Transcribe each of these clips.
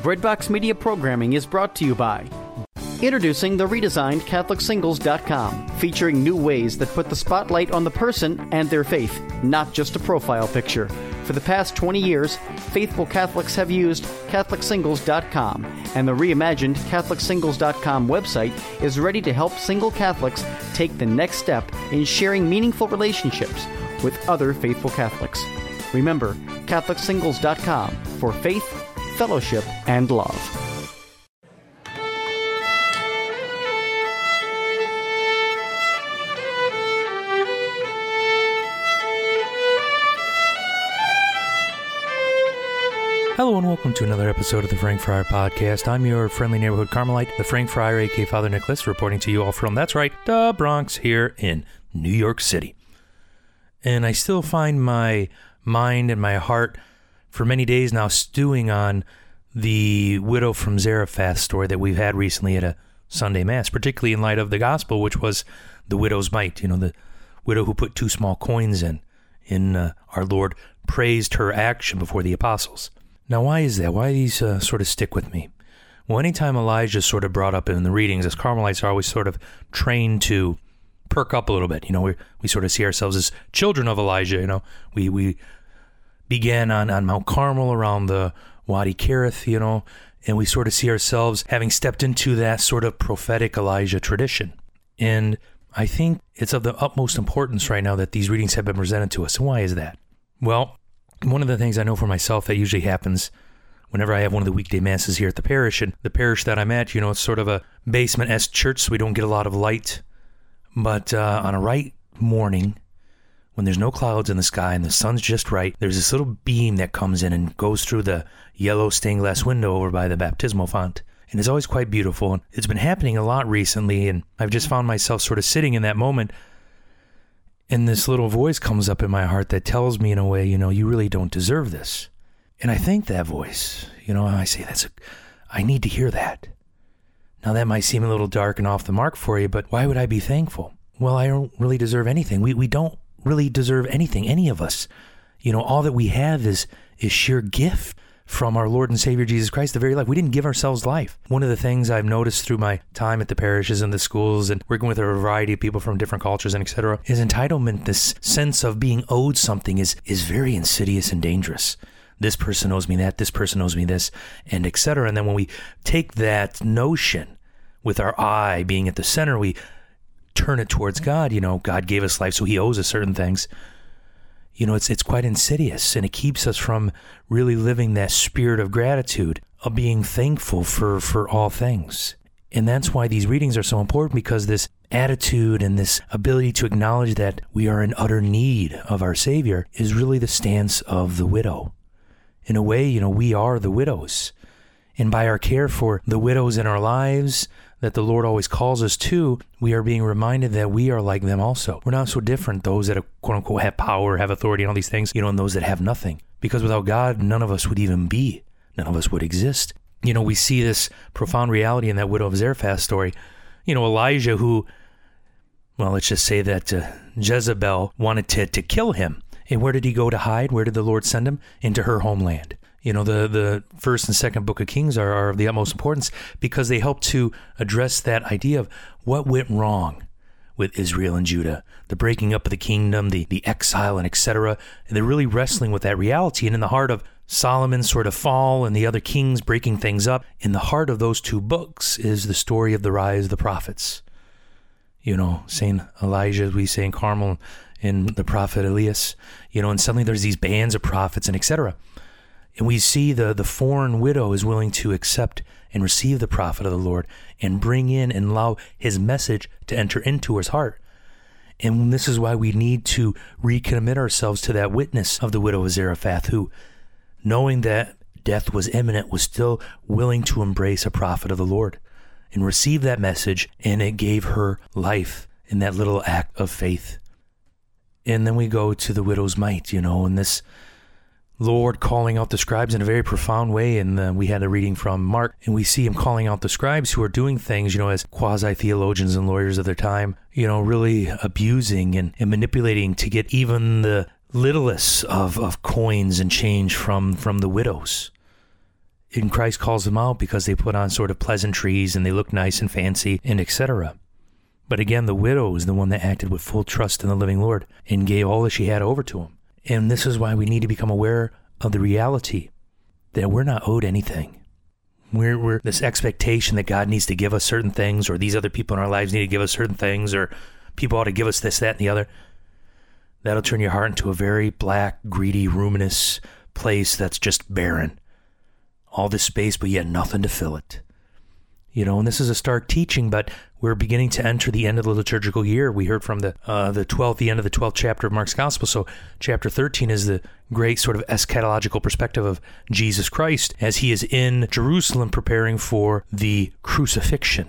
Redbox Media programming is brought to you by introducing the redesigned CatholicSingles.com, featuring new ways that put the spotlight on the person and their faith, not just a profile picture. For the past 20 years, faithful Catholics have used CatholicSingles.com, and the reimagined CatholicSingles.com website is ready to help single Catholics take the next step in sharing meaningful relationships with other faithful Catholics. Remember, CatholicSingles.com for faith, fellowship, and love. Hello and welcome to another episode of the Frank Friar Podcast. I'm your friendly neighborhood Carmelite, the Frank Friar, aka Father Nicholas, reporting to you all from, that's right, the Bronx here in New York City. And I still find my mind and my heart for many days now stewing on the widow from Zarephath story that we've had recently at a Sunday Mass, particularly in light of the gospel, which was the widow's mite, the widow who put 2 small coins in our Lord praised her action before the apostles. Now, why is that? Why these sort of stick with me? Well, anytime Elijah is sort of brought up in the readings, as Carmelites are always sort of trained to perk up a little bit. We sort of see ourselves as children of Elijah. We began on Mount Carmel around the Wadi Kerith, and we sort of see ourselves having stepped into that sort of prophetic Elijah tradition. And I think it's of the utmost importance right now that these readings have been presented to us. And why is that? Well, one of the things I know for myself that usually happens whenever I have one of the weekday masses here at the parish, and the parish that I'm at, it's sort of a basement-esque church, so we don't get a lot of light. But on a right morning, when there's no clouds in the sky and the sun's just right, there's this little beam that comes in and goes through the yellow stained glass window over by the baptismal font. And it's always quite beautiful. And it's been happening a lot recently, and I've just found myself sort of sitting in that moment, and this little voice comes up in my heart that tells me in a way, you really don't deserve this. And I thank that voice. I say, I need to hear that. Now that might seem a little dark and off the mark for you, but why would I be thankful? Well, I don't really deserve anything. We don't really deserve anything, any of us. All that we have is sheer gift from our Lord and Savior Jesus Christ, the very life. We didn't give ourselves life. One of the things I've noticed through my time at the parishes and the schools and working with a variety of people from different cultures and etc. is entitlement. This sense of being owed something is very insidious and dangerous. This person owes me that, this person owes me this, and etc. And then when we take that notion with our eye being at the center, we turn it towards God. God gave us life, so he owes us certain things. It's quite insidious, and it keeps us from really living that spirit of gratitude, of being thankful for all things. And that's why these readings are so important, because this attitude and this ability to acknowledge that we are in utter need of our Savior is really the stance of the widow. In a way, we are the widows. And by our care for the widows in our lives that the Lord always calls us to, we are being reminded that we are like them also. We're not so different, those that quote unquote have power, have authority and all these things, and those that have nothing. Because without God, none of us would even be. None of us would exist. We see this profound reality in that widow of Zarephath story. Elijah who, let's just say that Jezebel wanted to kill him. And where did he go to hide? Where did the Lord send him? Into her homeland. The first and second book of Kings are of the utmost importance because they help to address that idea of what went wrong with Israel and Judah, the breaking up of the kingdom, the exile, and etc. And they're really wrestling with that reality. And in the heart of Solomon's sort of fall and the other kings breaking things up, in the heart of those 2 books is the story of the rise of the prophets. Saint Elijah, as we say in Carmel, and the prophet Elias, and suddenly there's these bands of prophets and etc. And we see the foreign widow is willing to accept and receive the prophet of the Lord and bring in and allow his message to enter into his heart. And this is why we need to recommit ourselves to that witness of the widow of Zarephath, who, knowing that death was imminent, was still willing to embrace a prophet of the Lord and receive that message, and it gave her life in that little act of faith. And then we go to the widow's mite, and this Lord calling out the scribes in a very profound way. And we had a reading from Mark, and we see him calling out the scribes who are doing things, as quasi-theologians and lawyers of their time, really abusing and manipulating to get even the littlest of coins and change from the widows. And Christ calls them out because they put on sort of pleasantries and they look nice and fancy and etc. But again, the widow is the one that acted with full trust in the living Lord and gave all that she had over to him. And this is why we need to become aware of the reality that we're not owed anything. We're this expectation that God needs to give us certain things, or these other people in our lives need to give us certain things, or people ought to give us this, that, and the other. That'll turn your heart into a very black, greedy, ruminous place that's just barren. All this space, but yet nothing to fill it. And this is a stark teaching, but we're beginning to enter the end of the liturgical year. We heard from the end of the 12th chapter of Mark's Gospel. So chapter 13 is the great sort of eschatological perspective of Jesus Christ as he is in Jerusalem preparing for the crucifixion,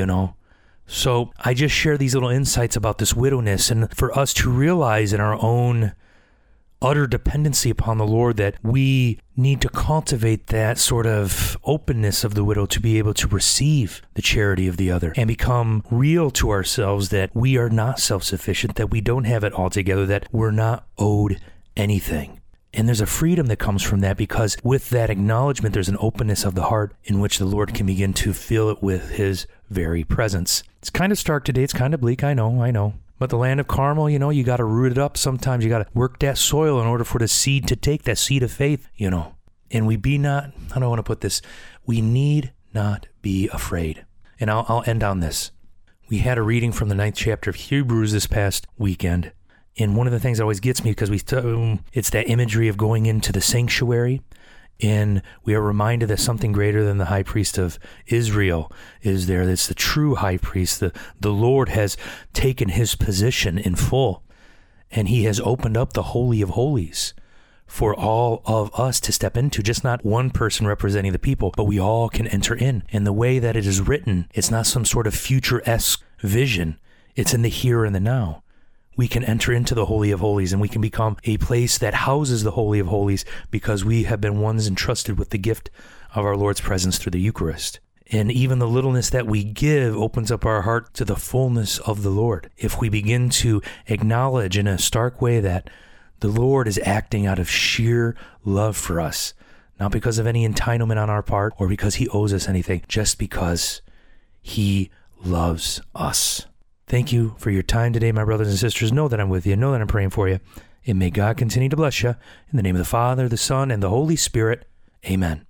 So I just share these little insights about this widowness, and for us to realize in our own utter dependency upon the Lord that we need to cultivate that sort of openness of the widow to be able to receive the charity of the other and become real to ourselves that we are not self-sufficient, that we don't have it all together, that we're not owed anything. And there's a freedom that comes from that, because with that acknowledgement, there's an openness of the heart in which the Lord can begin to fill it with his very presence. It's kind of stark today. It's kind of bleak. I know. But the land of Carmel, you got to root it up. Sometimes you got to work that soil in order for the seed to take, that seed of faith, And we be not, how do I want to put this? We need not be afraid. And I'll end on this. We had a reading from the 9th chapter of Hebrews this past weekend. And one of the things that always gets me, because it's that imagery of going into the sanctuary. And we are reminded that something greater than the high priest of Israel is there. It's the true high priest. The Lord has taken his position in full, and he has opened up the Holy of Holies for all of us to step into, just not one person representing the people, but we all can enter in. And the way that it is written, it's not some sort of future-esque vision. It's in the here and the now. We can enter into the Holy of Holies, and we can become a place that houses the Holy of Holies because we have been ones entrusted with the gift of our Lord's presence through the Eucharist. And even the littleness that we give opens up our heart to the fullness of the Lord. If we begin to acknowledge in a stark way that the Lord is acting out of sheer love for us, not because of any entitlement on our part or because he owes us anything, just because he loves us. Thank you for your time today, my brothers and sisters. Know that I'm with you. Know that I'm praying for you. And may God continue to bless you. In the name of the Father, the Son, and the Holy Spirit. Amen.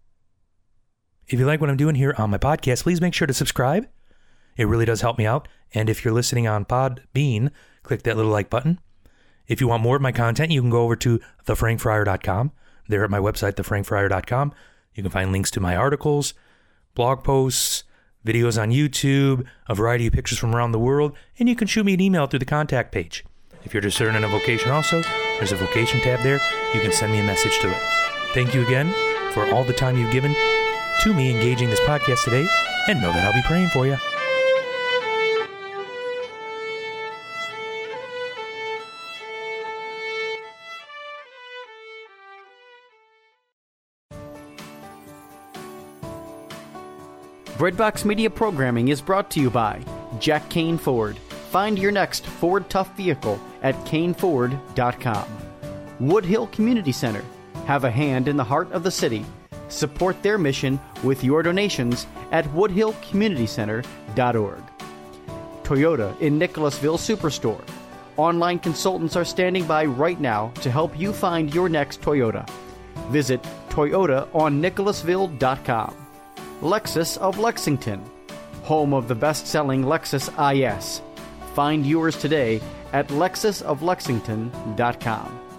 If you like what I'm doing here on my podcast, please make sure to subscribe. It really does help me out. And if you're listening on Podbean, click that little like button. If you want more of my content, you can go over to thefrankfriar.com. There at my website, thefrankfriar.com, you can find links to my articles, blog posts, videos on YouTube, a variety of pictures from around the world, and you can shoot me an email through the contact page. If you're discerning a vocation also, there's a vocation tab there. You can send me a message to it. Thank you again for all the time you've given to me engaging this podcast today, and know that I'll be praying for you. Breadbox Media programming is brought to you by Jack Kane Ford. Find your next Ford Tough vehicle at caneford.com. Woodhill Community Center. Have a hand in the heart of the city. Support their mission with your donations at woodhillcommunitycenter.org. Toyota in Nicholasville Superstore. Online consultants are standing by right now to help you find your next Toyota. Visit toyotaonnicholasville.com. Lexus of Lexington, home of the best-selling Lexus IS. Find yours today at lexusoflexington.com.